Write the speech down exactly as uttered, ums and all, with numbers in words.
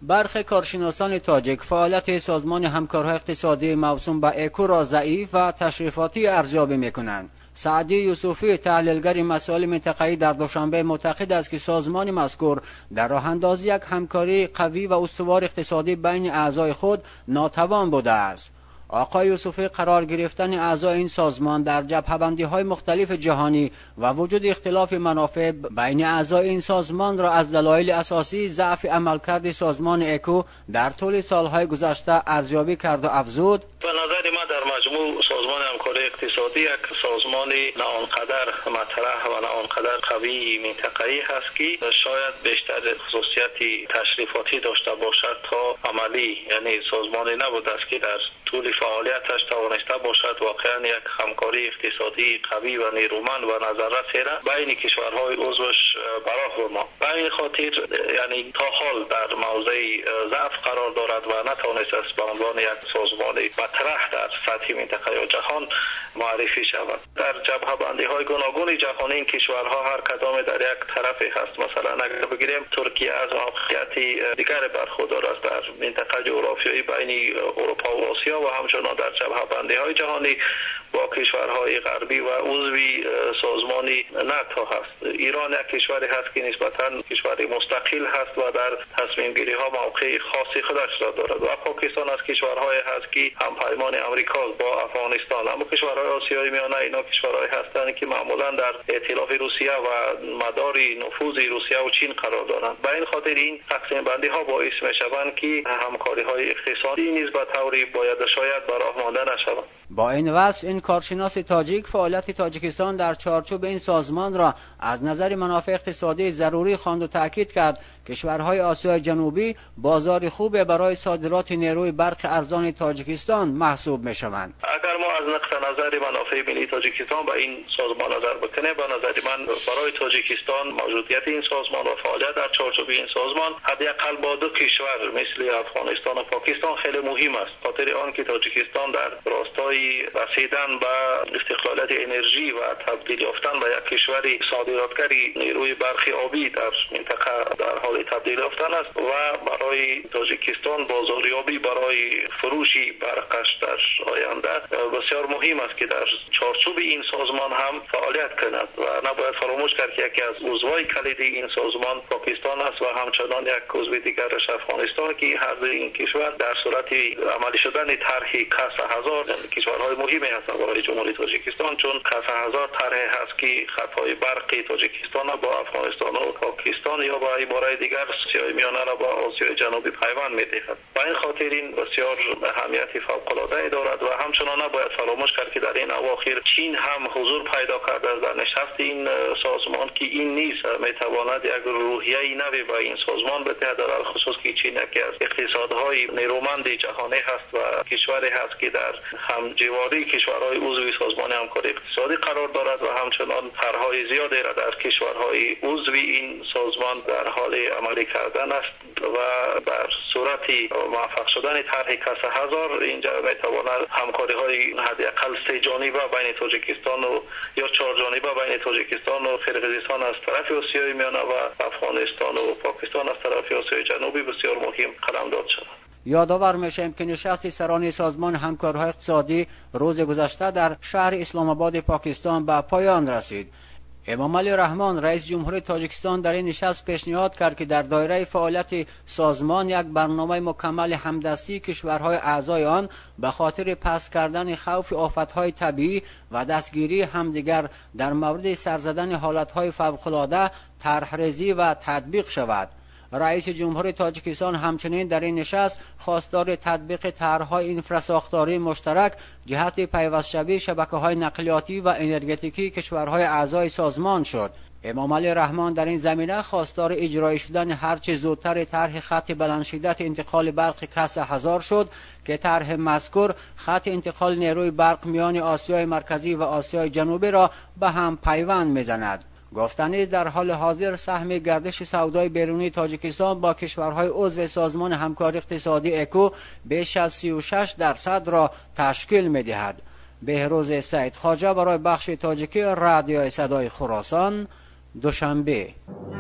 برخی کارشناسان تاجیک فعالیت سازمان همکاری اقتصادی موسوم به اکو را ضعیف و تشریفاتی ارزیابی می‌کنند. سعدی یوسفی تحلیلگر مسائل منطقه‌ای در دوشنبه معتقد است که سازمان مذکور در راه اندازی یک همکاری قوی و استوار اقتصادی بین اعضای خود ناتوان بوده است. آقای یوسفی قرار گرفتن اعضای این سازمان در جبهه‌بندی‌های مختلف جهانی و وجود اختلاف منافع بین اعضای این سازمان را از دلایل اساسی ضعف عملکرد سازمان اکو در طول سالهای گذشته ارزیابی کرد و افزود: به نظر ما در مجموع سازمان همکاری اقتصادی یک سازمان نه آنقدر مطرح و نه آنقدر قوی منطقه‌ای هست که شاید بیشتر خصوصیتی تشریفاتی داشته باشد تا عملی، یعنی سازمانی نبوده است که در طول فعالیتش توانسته باشد واقعا یک همکاری اقتصادی قوی و نیرومند و نظررسی را بین کشورهای عضوش براه بما. به این خاطر یعنی تا حال در موضع ضعف قرار دارد و نتوانسته است به عنوان یک سازمان مطرح در سطح منطقه و جهان معرفی شود. در جبهه‌بندی های گوناگون جهانی این کشورها هر کدام در یک طرفی هست. مثلا اگر بگیریم ترکیه از موقعیت دیگر برخوردار است در منطقه جغرافیایی بین اروپا و آسیا و همچنان در جبهه‌بندی های جهانی با کشورهای غربی و عضوی سازمانی ناتو هست. ایران یک کشوری هست که نسبتاً کشوری مستقل هست و در تصمیم گیری ها موقع خاصی خودش را دارد. و پاکستان از کشورهای هست که هم پیمان امریکا با افغانستان، اما کشورهای آسیای میانه اینا کشورهای هستند که معمولا در ائتلاف روسیه و مدار نفوذ روسیه و چین قرار دارند. به این خاطر این تقسیم بندی ها باعث می شوند که همکاری های اقتصادی نیز به طوری باید شاید به راه مانده نشوند. با این وصف این کارشناس تاجیک فعالیت تاجیکستان در چارچوب این سازمان را از نظر منافع اقتصادی ضروری خواند و تاکید کرد کشورهای آسیای جنوبی بازار خوب برای صادرات نیروی برق ارزان تاجیکستان محسوب می شوند. اگر ما از نقطه نظر منافع ملی تاجیکستان به این سازمان نظر بکنیم، به نظر من برای تاجیکستان موجودیت این سازمان و فعالیت در چارچوب این سازمان حداقل با دو کشور مثل افغانستان و پاکستان خیلی مهم است. خاطر آن که تاجیکستان در راستای رسیدن به استقلالیت انرژی و تبدیل یافتن به یک کشور صادراتگری نیروی برق آبی در منطقه در حال تبدیل یافتن است و برای تاجیکستان بازاریابی برای فروش برقش در آینده بسیار مهم است که در چارچوب این سازمان هم فعالیت کند و نباید فراموش کرد که یکی از عضوای کلیدی این سازمان پاکستان است و همچنان یک عضو دیگرش افغانستان که هر دو این کشور در صورت عملی شدن طرح کاس هزار کشورهای مهمی هستند برای جمهوری تاجیکستان، چون کاس هزار طرح هست که خطهای برقی تاجیکستان با افغانستان و پاکستان یا با عبارت دیگر آسیای میانه را با آسیای جنوبی پیوند می‌دهد. با این خاطر این بسیار اهمیت فوق‌العاده دارد و همچنان نباید فراموش کرد که در این اواخر چین هم حضور پیدا کرده است در نشست این سازمان که این نیز میتواند یک روحیه نوی به این سازمان بدهد، در خصوص که چین یکی از اقتصادهای نیرومند جهانی هست و کشوری هست که در همجواری کشورهای عضو سازمان همکاری اقتصادی قرار دارد و همچنان طرحهای زیادی را در کشورهای عضو این سازمان در حال عملی کردن است و در صورت موفق شدن طرح کاس هزار اینجا میتواند همکاری های حداقل سه جانبه بین تاجیکستان و یا چهار جانبه بین تاجیکستان و قرقیزستان از طرف آسیای میانه و افغانستان و پاکستان از طرف آسیای جنوبی بسیار مهم قلمداد شود. یادآور میشیم که نشست سران سازمان همکاری‌های اقتصادی روز گذشته در شهر اسلام آباد پاکستان به پایان رسید. امام علی رحمان رئیس جمهور تاجیکستان در این نشست پیشنهاد کرد که در دایره فعالیت سازمان یک برنامه مکمل همدستی کشورهای اعضای آن به خاطر پس کردن خوف آفتهای طبیعی و دستگیری همدیگر در مورد سرزدن حالتهای فوق‌العاده طرح‌ریزی و تطبیق شود. رئیس جمهور تاجیکستان همچنین در این نشست خواستار تطبیق طرح‌های انفراساختاری مشترک جهت پیوست‌شوی شبکه‌های نقلیاتی و انرژتیکی کشورهای اعضای سازمان شد. امام علی رحمان در این زمینه خواستار اجرایی شدن هرچه زودتر طرح خط بلند شدت انتقال برق کاس هزار شد که طرح مذکور خط انتقال نیروی برق میان آسیای مرکزی و آسیای جنوبی را به هم پیوند می‌زند. گفتنی در حال حاضر سهم گردش سودای بیرونی تاجیکستان با کشورهای عضو سازمان همکاری اقتصادی اکو بیش از سی و شش درصد را تشکیل می‌دهد. بهروز سید خواجه برای بخش تاجیکی رادیو صدای خراسان، دوشنبه.